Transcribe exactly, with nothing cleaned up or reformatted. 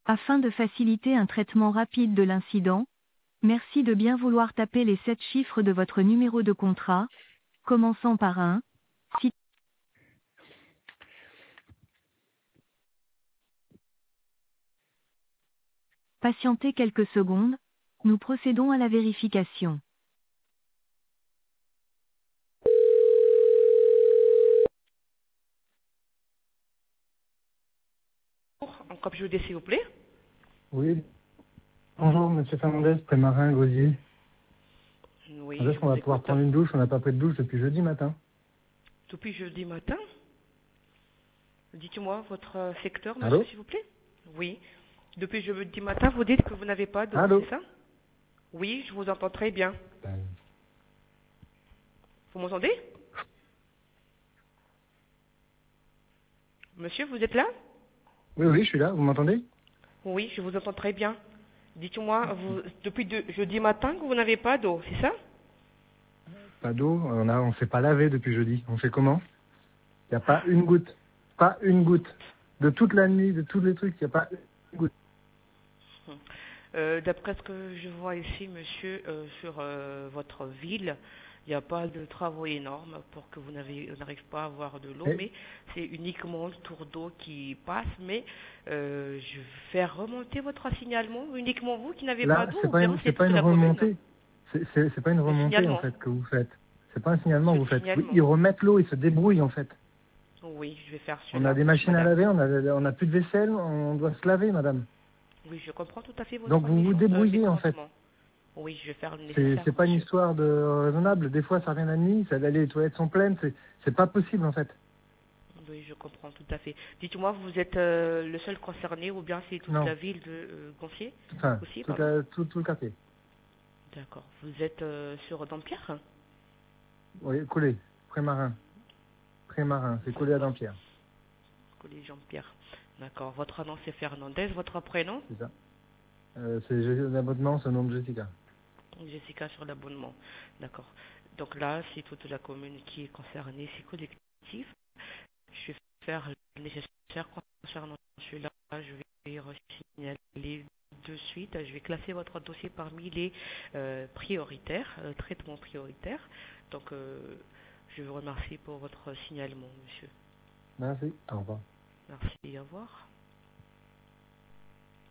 Afin de faciliter un traitement rapide de l'incident, merci de bien vouloir taper les sept chiffres de votre numéro de contrat, commençant par un. Si patientez quelques secondes, nous procédons à la vérification. En copie je s'il vous plaît. Oui. Bonjour, monsieur Fernandez, prémarin, gosier. Quand Oui, est-ce je qu'on vous va pouvoir écoute. prendre une douche? On n'a pas pris de douche depuis jeudi matin. Depuis jeudi matin, dites-moi votre euh, secteur, monsieur, Allô? s'il vous plaît. Oui. Depuis jeudi matin, vous dites que vous n'avez pas d'eau, Allô? c'est ça? Oui, je vous entends très bien. Euh, Vous m'entendez? Monsieur, vous êtes là? Oui, oui, je suis là, vous m'entendez? Oui, je vous entends très bien. Dites-moi, vous, depuis de- jeudi matin que vous n'avez pas d'eau, c'est ça? Pas d'eau, on a, on s'est pas lavé depuis jeudi. On fait comment? Il n'y a pas une goutte. Pas une goutte. De toute la nuit, de tous les trucs, il n'y a pas une goutte. Euh, D'après ce que je vois ici, monsieur, euh, sur euh, votre ville, il n'y a pas de travaux énormes pour que vous n'avez- vous n'arrivez pas à avoir de l'eau, Mais mais c'est uniquement le tour d'eau qui passe. Mais euh, je vais faire remonter votre signalement, uniquement vous qui n'avez pas là, d'eau, c'est ou pas bien une, c'est c'est pas toute une la commune? remontée. C'est c'est- c'est pas une Le remontée, en signalement, fait, que vous faites. C'est pas un signalement que le vous faites. Oui, signalement. ils remettent l'eau, ils se débrouillent, en fait. Oui, je vais faire On a cela, des machines à madame. laver, on a, on a plus de vaisselle, on doit se laver, madame. Oui, je comprends tout à fait Donc votre vous vous méchant- euh, débrouillez, en fait. mécontentement. Oui, je vais faire le C'est nécessaire, c'est pas une monsieur. histoire de raisonnable. Des fois, ça revient la nuit, ça, les toilettes sont pleines, c'est c'est pas possible, en fait. Oui, je comprends tout à fait. Dites-moi, vous êtes euh, le seul concerné ou bien c'est toute Non. la ville de euh, Goncier Enfin, aussi, toute pardon? la, tout, tout le quartier. D'accord. Vous êtes euh, sur Dampierre? Oui, collé. Prémarin. Prémarin, c'est collé à D'accord. Dampierre. Collège Jean-Pierre. D'accord. Votre nom c'est Fernandez. Votre prénom? C'est ça. Euh, c'est l'abonnement, c'est le nom de Jessica. Jessica sur l'abonnement. D'accord. Donc là, c'est toute la commune qui est concernée, c'est collectif. Je vais faire le nécessaire concernant celui-là. Je vais signaler de suite. Je vais classer votre dossier parmi les euh, prioritaires, euh, traitements prioritaires. Donc, euh, je vous remercie pour votre signalement, monsieur. Merci. Au revoir. Merci, au revoir.